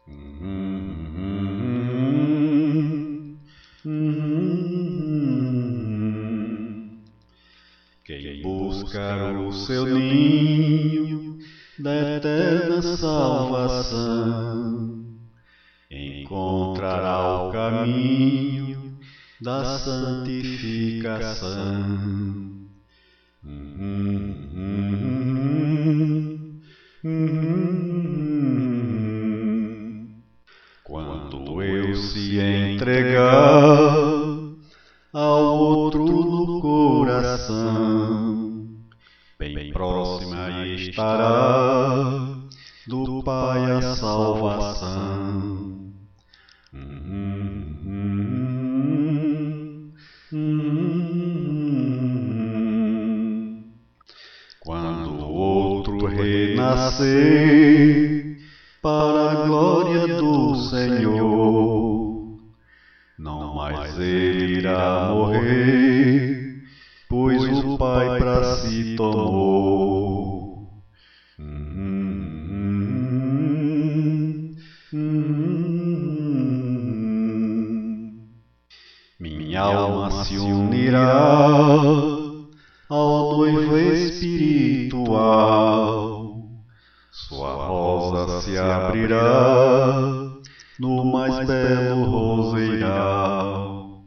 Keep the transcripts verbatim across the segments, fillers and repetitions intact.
Quem buscar o seu ninho da eterna salvação encontrará o caminho da santificação. Quando eu se entregar ao outro no coração, bem próxima estará do Pai a salvação. Quando o outro renascer para a glória do Senhor, não mais ele irá morrer, pois o Pai para si tomou. Minha alma se unirá ao noivo espiritual, sua rosa se abrirá no mais belo roseiral.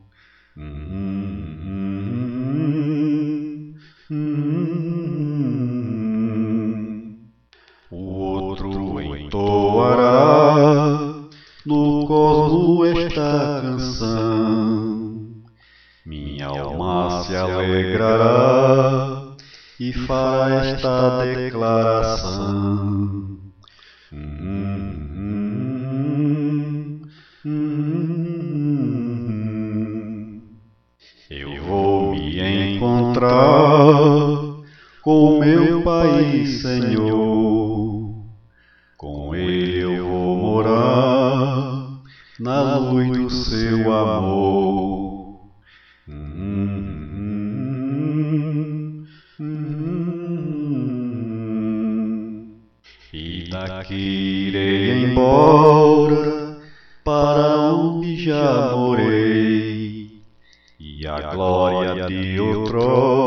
O outro entoará no cosmo esta canção, minha alma se alegrará e fará esta declaração. Eu vou me encontrar com meu Pai e Senhor, com Ele eu vou morar na luz do seu amor. E daqui irei embora para onde já morei, e a glória de outrora